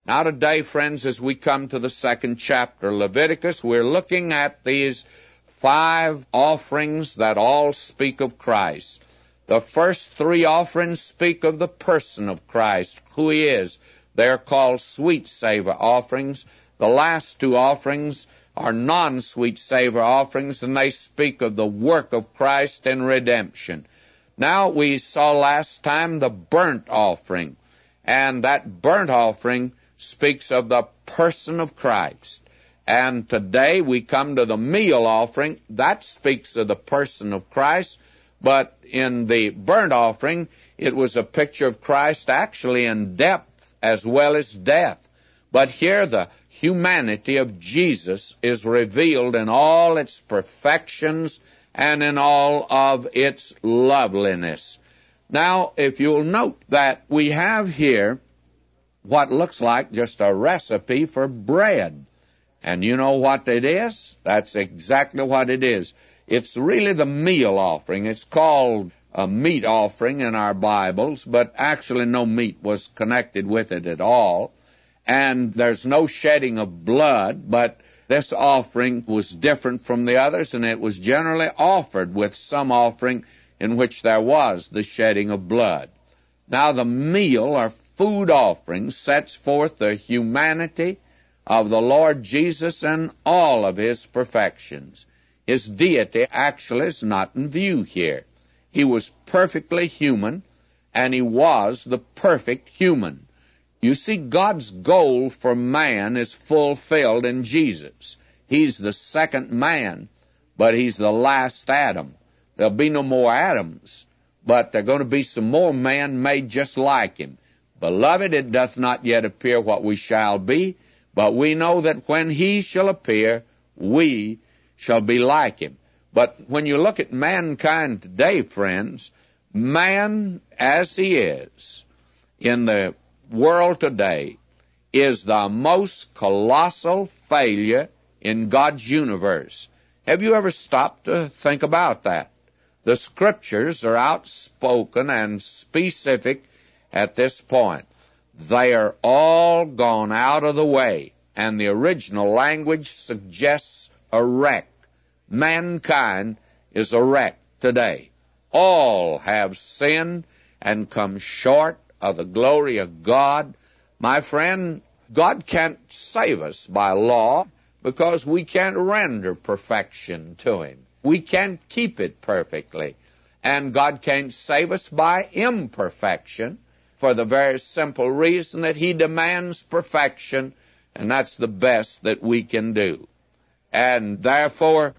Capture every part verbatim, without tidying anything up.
Now today, friends, as we come to the second chapter of Leviticus, we're looking at these five offerings that all speak of Christ. The first three offerings speak of the person of Christ, who He is. They're called sweet savor offerings. The last two offerings are non-sweet savor offerings, and they speak of the work of Christ in redemption. Now, we saw last time the burnt offering, and that burnt offering speaks of the person of Christ. And today we come to the meal offering. That speaks of the person of Christ, but in the burnt offering, it was a picture of Christ actually in depth as well as death. But here the humanity of Jesus is revealed in all its perfections and in all of its loveliness. Now, if you'll note that we have here what looks like just a recipe for bread. And you know what it is? That's exactly what it is. It's really the meal offering. It's called a meat offering in our Bibles, but actually no meat was connected with it at all. And there's no shedding of blood, but this offering was different from the others, and it was generally offered with some offering in which there was the shedding of blood. Now the meal or food offering sets forth the humanity of the Lord Jesus and all of His perfections. His deity actually is not in view here. He was perfectly human, and He was the perfect human. You see, God's goal for man is fulfilled in Jesus. He's the second man, but He's the last Adam. There'll be no more Adams, but there are going to be some more men made just like Him. Beloved, it doth not yet appear what we shall be, but we know that when He shall appear, we shall be like Him. But when you look at mankind today, friends, man as he is in the world today is the most colossal failure in God's universe. Have you ever stopped to think about that? The Scriptures are outspoken and specific at this point. They are all gone out of the way, and the original language suggests a wreck. Mankind is a wreck today. All have sinned and come short of the glory of God. My friend, God can't save us by law because we can't render perfection to Him. We can't keep it perfectly. And God can't save us by imperfection for the very simple reason that He demands perfection, and that's the best that we can do. And therefore,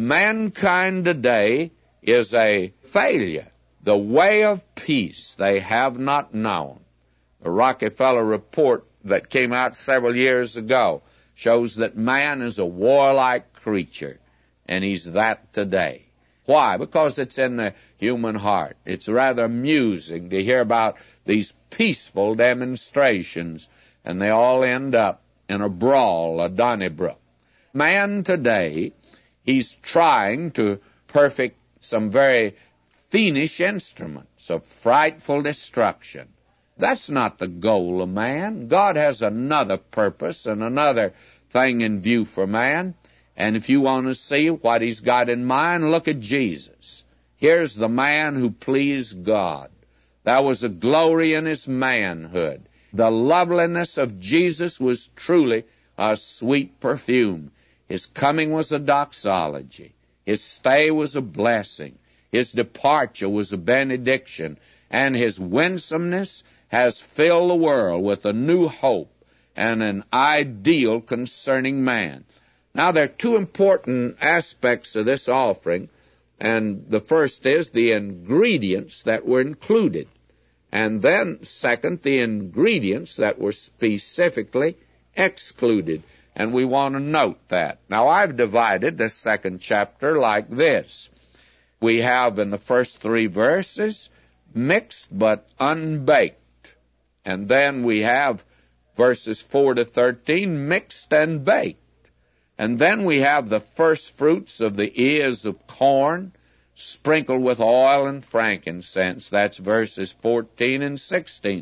mankind today is a failure. The way of peace they have not known. The Rockefeller report that came out several years ago shows that man is a warlike creature, and he's that today. Why? Because it's in the human heart. It's rather amusing to hear about these peaceful demonstrations, and they all end up in a brawl, a Donnybrook. Man today, he's trying to perfect some very fiendish instruments of frightful destruction. That's not the goal of man. God has another purpose and another thing in view for man. And if you want to see what He's got in mind, look at Jesus. Here's the man who pleased God. There was a glory in His manhood. The loveliness of Jesus was truly a sweet perfume. His coming was a doxology. His stay was a blessing. His departure was a benediction. And His winsomeness has filled the world with a new hope and an ideal concerning man. Now, there are two important aspects of this offering, and the first is the ingredients that were included, and then, second, the ingredients that were specifically excluded, and we want to note that. Now, I've divided the second chapter like this. We have in the first three verses, mixed but unbaked, and then we have verses four to thirteen, mixed and baked. And then we have the first fruits of the ears of corn sprinkled with oil and frankincense. That's verses fourteen and sixteen.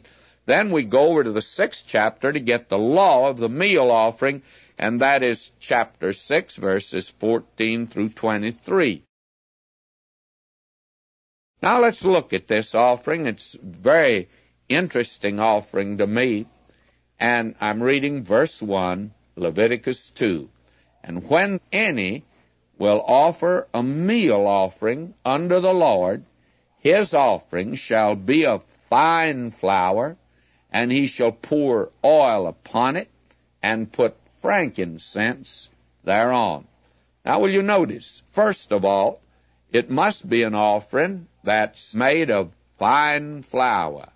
Then we go over to the sixth chapter to get the law of the meal offering, and that is chapter six, verses fourteen through twenty-three. Now let's look at this offering. It's a very interesting offering to me. And I'm reading verse one, Leviticus two. And when any will offer a meal offering unto the Lord, his offering shall be of fine flour, and he shall pour oil upon it, and put frankincense thereon. Now will you notice, first of all, it must be an offering that's made of fine flour.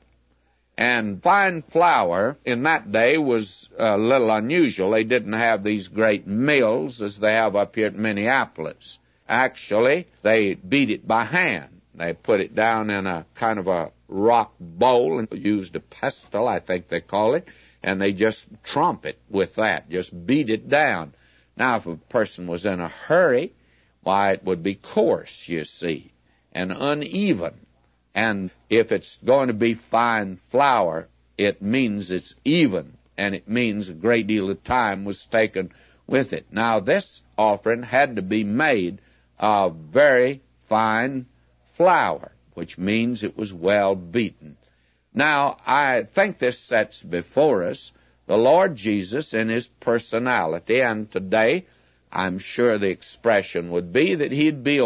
And fine flour in that day was a little unusual. They didn't have these great mills as they have up here at Minneapolis. Actually, they beat it by hand. They put it down in a kind of a rock bowl and used a pestle, I think they call it, and they just trump it with that, just beat it down. Now, if a person was in a hurry, why, it would be coarse, you see, and uneven. And if it's going to be fine flour, it means it's even, and it means a great deal of time was taken with it. Now, this offering had to be made of very fine flour, which means it was well beaten. Now, I think this sets before us the Lord Jesus in his personality, and today I'm sure the expression would be that he'd be a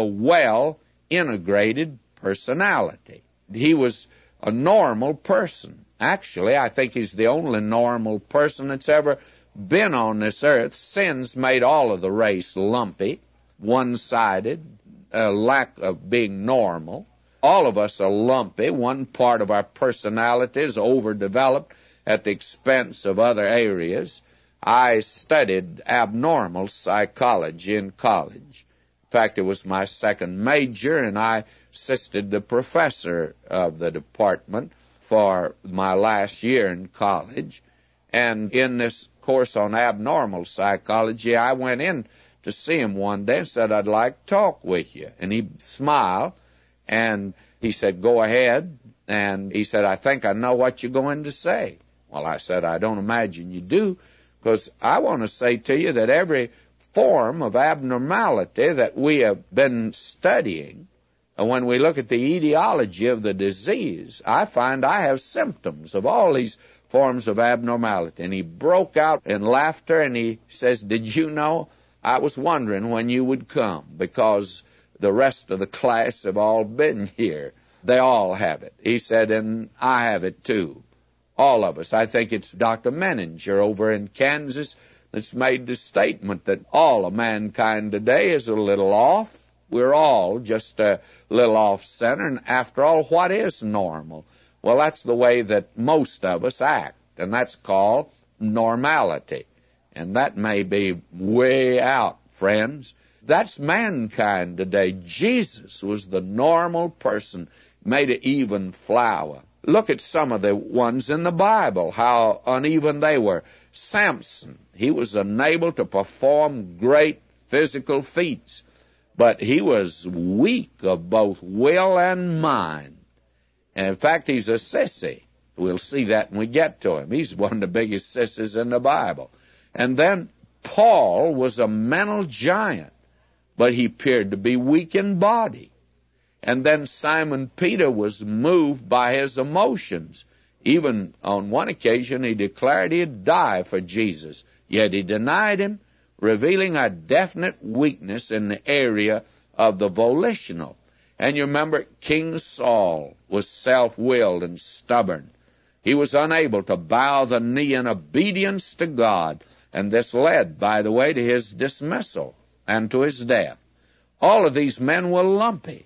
well-integrated personality. He was a normal person. Actually, I think he's the only normal person that's ever been on this earth. Sin's made all of the race lumpy, one-sided, a lack of being normal. All of us are lumpy. One part of our personality is overdeveloped at the expense of other areas. I studied abnormal psychology in college. In fact, it was my second major, and I assisted the professor of the department for my last year in college. And in this course on abnormal psychology, I went in to see him one day and said, I'd like to talk with you. And he smiled, and he said, go ahead. And he said, I think I know what you're going to say. Well, I said, I don't imagine you do, because I want to say to you that every form of abnormality that we have been studying, and when we look at the etiology of the disease, I find I have symptoms of all these forms of abnormality. And he broke out in laughter, and he says, did you know, I was wondering when you would come, because the rest of the class have all been here. They all have it. He said, and I have it too. All of us. I think it's Doctor Menninger over in Kansas that's made the statement that all of mankind today is a little off. We're all just a little off-center, and after all, what is normal? Well, that's the way that most of us act, and that's called normality. And that may be way out, friends. That's mankind today. Jesus was the normal person, made of even flour. Look at some of the ones in the Bible, how uneven they were. Samson, he was unable to perform great physical feats, but he was weak of both will and mind. And in fact, he's a sissy. We'll see that when we get to him. He's one of the biggest sissies in the Bible. And then Paul was a mental giant, but he appeared to be weak in body. And then Simon Peter was moved by his emotions. Even on one occasion, he declared he'd die for Jesus. Yet he denied him, revealing a definite weakness in the area of the volitional. And you remember, King Saul was self-willed and stubborn. He was unable to bow the knee in obedience to God. And this led, by the way, to his dismissal and to his death. All of these men were lumpy.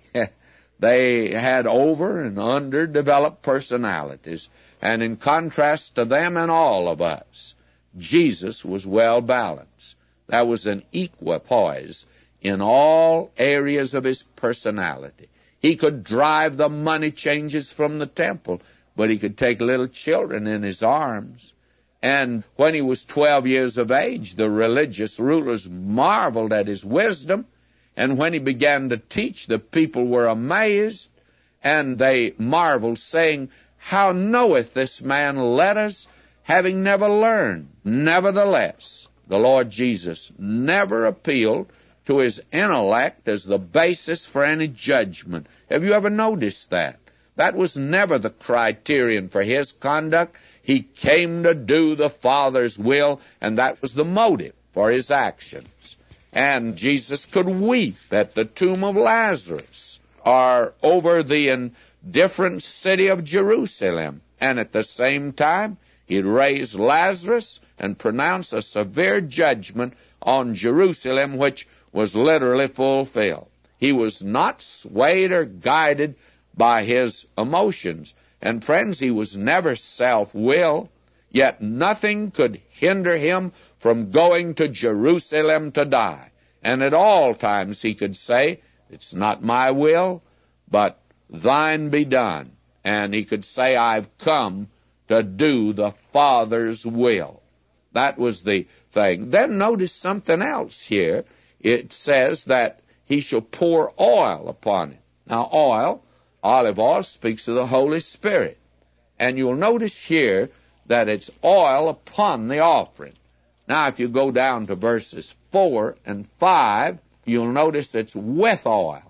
They had over and underdeveloped personalities. And in contrast to them and all of us, Jesus was well balanced. There was an equipoise in all areas of his personality. He could drive the money changers from the temple, but he could take little children in his arms. And when he was twelve years of age, the religious rulers marveled at his wisdom. And when he began to teach, the people were amazed, and they marveled, saying, How knoweth this man letters, having never learned? Nevertheless, the Lord Jesus never appealed to his intellect as the basis for any judgment. Have you ever noticed that? That was never the criterion for his conduct. He came to do the Father's will, and that was the motive for his actions. And Jesus could weep at the tomb of Lazarus, or over the indifferent city of Jerusalem, and at the same time he'd raise Lazarus and pronounce a severe judgment on Jerusalem, which was literally fulfilled. He was not swayed or guided by his emotions. And friends, he was never self-willed, yet nothing could hinder him from going to Jerusalem to die. And at all times he could say, it's not my will, but thine be done. And he could say, I've come to do the Father's will. That was the thing. Then notice something else here. It says that he shall pour oil upon it. Now oil, olive oil, speaks of the Holy Spirit. And you'll notice here that it's oil upon the offering. Now if you go down to verses four and five, you'll notice it's with oil.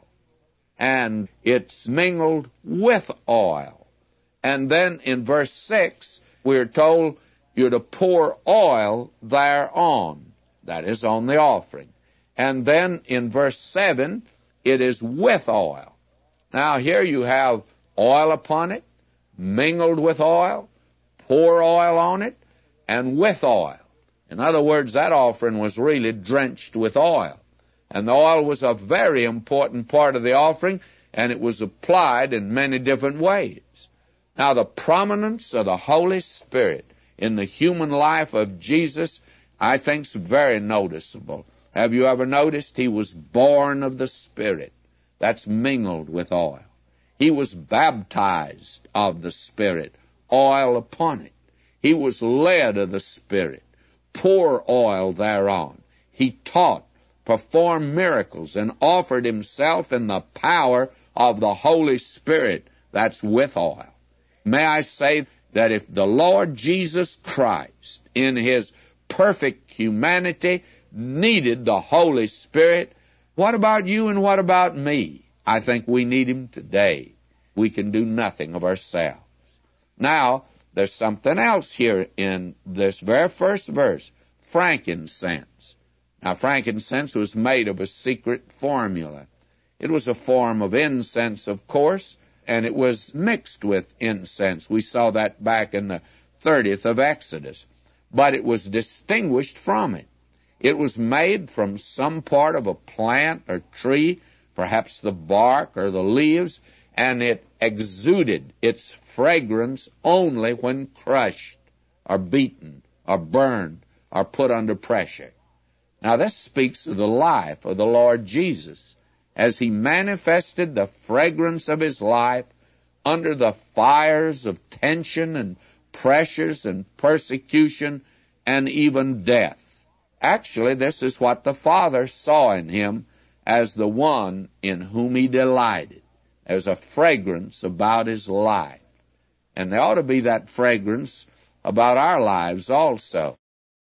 And it's mingled with oil. And then in verse six, we're told you're to pour oil thereon. That is on the offering. And then in verse seven, it is with oil. Now here you have oil upon it, mingled with oil, pour oil on it, and with oil. In other words, that offering was really drenched with oil. And the oil was a very important part of the offering, and it was applied in many different ways. Now the prominence of the Holy Spirit in the human life of Jesus, I think, is very noticeable. Have you ever noticed he was born of the Spirit? That's mingled with oil. He was baptized of the Spirit, oil upon it. He was led of the Spirit, pour oil thereon. He taught, performed miracles, and offered himself in the power of the Holy Spirit. That's with oil. May I say that if the Lord Jesus Christ, in his perfect humanity, needed the Holy Spirit, what about you and what about me? I think we need him today. We can do nothing of ourselves. Now, there's something else here in this very first verse, frankincense. Now, frankincense was made of a secret formula. It was a form of incense, of course, and it was mixed with incense. We saw that back in the thirtieth of Exodus. But it was distinguished from it. It was made from some part of a plant or tree, perhaps the bark or the leaves, and it exuded its fragrance only when crushed or beaten or burned or put under pressure. Now this speaks of the life of the Lord Jesus as he manifested the fragrance of his life under the fires of tension and pressures and persecution and even death. Actually, this is what the Father saw in him as the one in whom he delighted. There's a fragrance about his life. And there ought to be that fragrance about our lives also.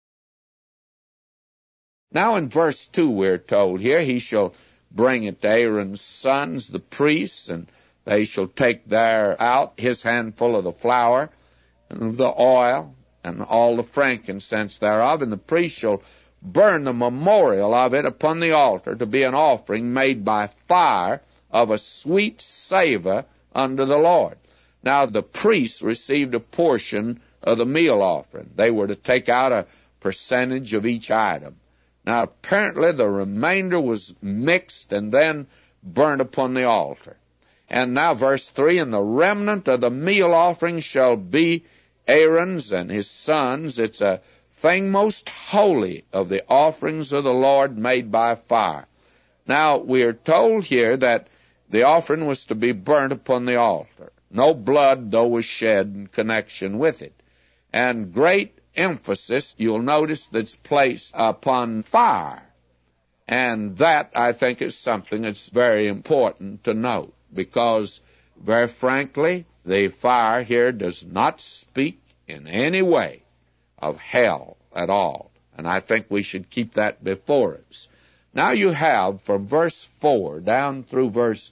Now in verse two we're told here, he shall bring it to Aaron's sons, the priests, and they shall take there out his handful of the flour and of the oil and all the frankincense thereof, and the priest shall burn the memorial of it upon the altar to be an offering made by fire of a sweet savor unto the Lord. Now the priests received a portion of the meal offering. They were to take out a percentage of each item. Now apparently the remainder was mixed and then burnt upon the altar. And now verse three, and the remnant of the meal offering shall be Aaron's and his sons. It's a thing most holy of the offerings of the Lord made by fire. Now we are told here that the offering was to be burnt upon the altar. No blood, though, was shed in connection with it. And great emphasis, you'll notice, that's placed upon fire. And that, I think, is something that's very important to note, because, very frankly, the fire here does not speak in any way of hell at all. And I think we should keep that before us. Now you have from verse four down through verse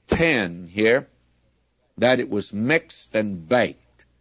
ten here that it was mixed and baked.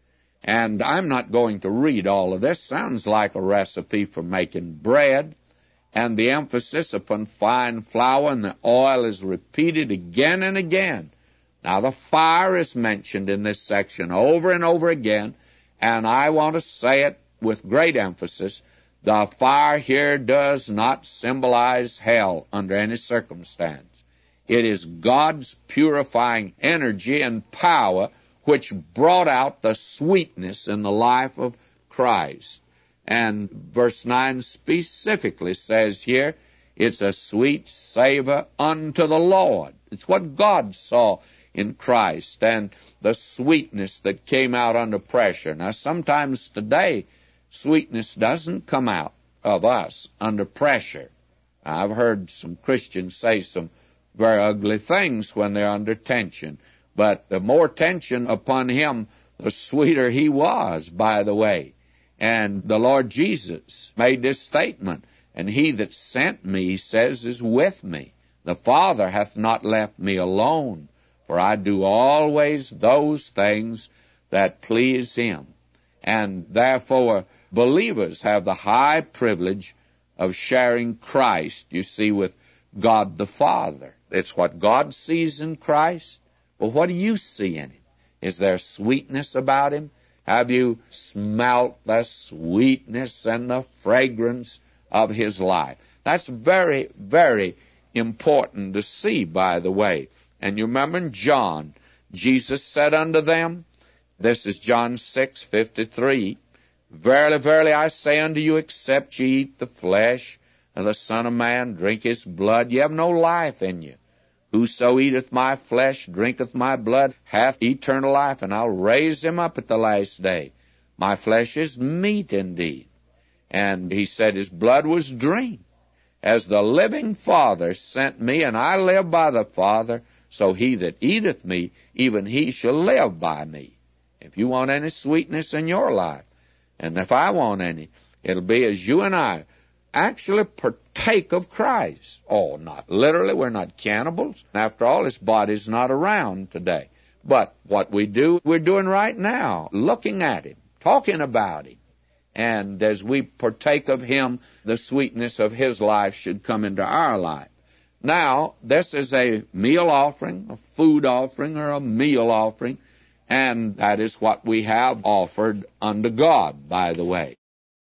And I'm not going to read all of this. Sounds like a recipe for making bread. And the emphasis upon fine flour and the oil is repeated again and again. Now the fire is mentioned in this section over and over again. And I want to say it with great emphasis. The fire here does not symbolize hell under any circumstance. It is God's purifying energy and power which brought out the sweetness in the life of Christ. And verse nine specifically says here, it's a sweet savor unto the Lord. It's what God saw in Christ and the sweetness that came out under pressure. Now, sometimes today, sweetness doesn't come out of us under pressure. I've heard some Christians say some very ugly things when they're under tension. But the more tension upon him, the sweeter he was, by the way. And the Lord Jesus made this statement, and he that sent me, he says, is with me. The Father hath not left me alone, for I do always those things that please him. And therefore, believers have the high privilege of sharing Christ, you see, with God the Father. It's what God sees in Christ. Well, what do you see in him? Is there sweetness about him? Have you smelt the sweetness and the fragrance of his life? That's very, very important to see, by the way. And you remember in John, Jesus said unto them, this is John six fifty-three, Verily, verily, I say unto you, except ye eat the flesh of the Son of Man, drink his blood, ye have no life in you. Whoso eateth my flesh, drinketh my blood, hath eternal life, and I'll raise him up at the last day. My flesh is meat indeed. And he said his blood was drink. As the living Father sent me, and I live by the Father, so he that eateth me, even he shall live by me. If you want any sweetness in your life, and if I want any, it'll be as you and I actually partake of Christ. Oh, not literally. We're not cannibals. After all, his body's not around today. But what we do, we're doing right now, looking at him, talking about him. And as we partake of him, the sweetness of his life should come into our life. Now, this is a meal offering, a food offering, or a meal offering, and that is what we have offered unto God, by the way.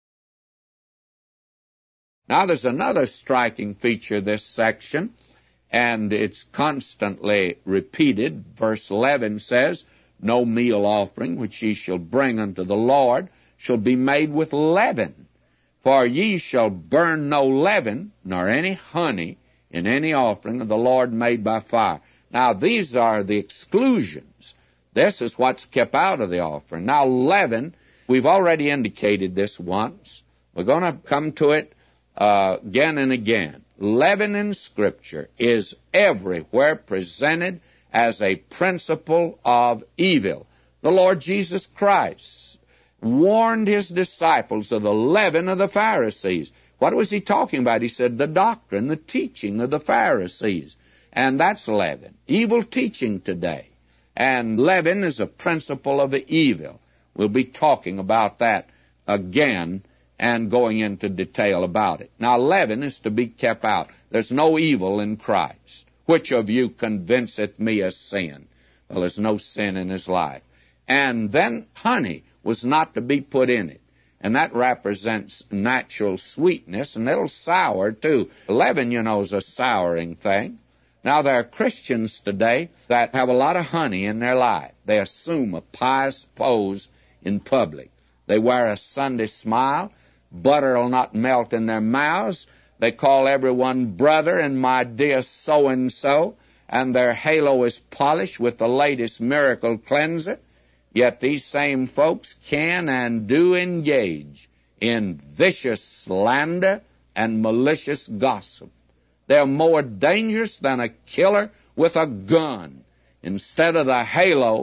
Now, there's another striking feature of this section, and it's constantly repeated. Verse eleven says, No meal offering which ye shall bring unto the Lord shall be made with leaven, for ye shall burn no leaven, nor any honey, in any offering of the Lord made by fire. Now, these are the exclusions. This is what's kept out of the offering. Now, leaven, we've already indicated this once. We're going to come to it uh, again and again. Leaven in Scripture is everywhere presented as a principle of evil. The Lord Jesus Christ warned his disciples of the leaven of the Pharisees. What was he talking about? He said the doctrine, the teaching of the Pharisees. And that's leaven, evil teaching today. And leaven is a principle of the evil. We'll be talking about that again and going into detail about it. Now, leaven is to be kept out. There's no evil in Christ. Which of you convinceth me of sin? Well, there's no sin in his life. And then honey was not to be put in it. And that represents natural sweetness, and it'll sour, too. Leaven, you know, is a souring thing. Now, there are Christians today that have a lot of honey in their life. They assume a pious pose in public. They wear a Sunday smile. Butter will not melt in their mouths. They call everyone brother and my dear so-and-so, and their halo is polished with the latest miracle cleanser. Yet these same folks can and do engage in vicious slander and malicious gossip. They're more dangerous than a killer with a gun. Instead of the halo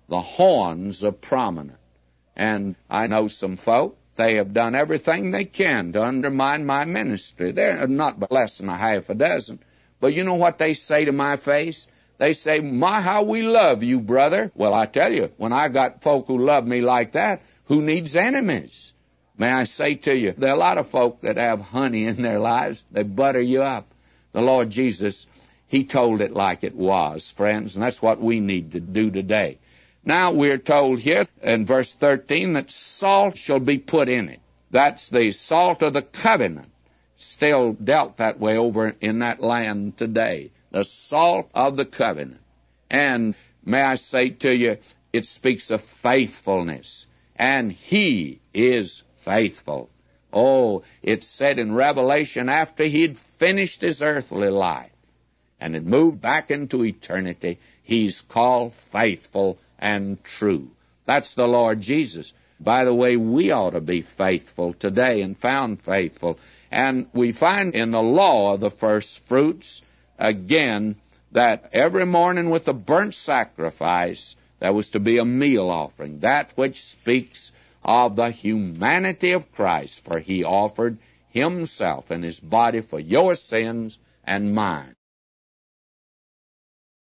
The horns are prominent. And I know some folk, they have done everything they can to undermine my ministry. They're not less than a half a dozen. But you know what they say to my face? They say, my, how we love you, brother. Well, I tell you, when I got folk who love me like that, who needs enemies? May I say to you, there are a lot of folk that have honey in their lives. They butter you up. The Lord Jesus, He told it like it was, friends, and that's what we need to do today. Now we're told here in verse thirteen that salt shall be put in it. That's the salt of the covenant, still dealt that way over in that land today. The salt of the covenant. And may I say to you, it speaks of faithfulness. And He is faithful. Oh, it's said in Revelation after He'd finished His earthly life and had moved back into eternity, He's called faithful and true. That's the Lord Jesus. By the way, we ought to be faithful today and found faithful. And we find in the law of the first fruits, again, that every morning with a burnt sacrifice, there was to be a meal offering, that which speaks of the humanity of Christ, for He offered Himself and His body for your sins and mine.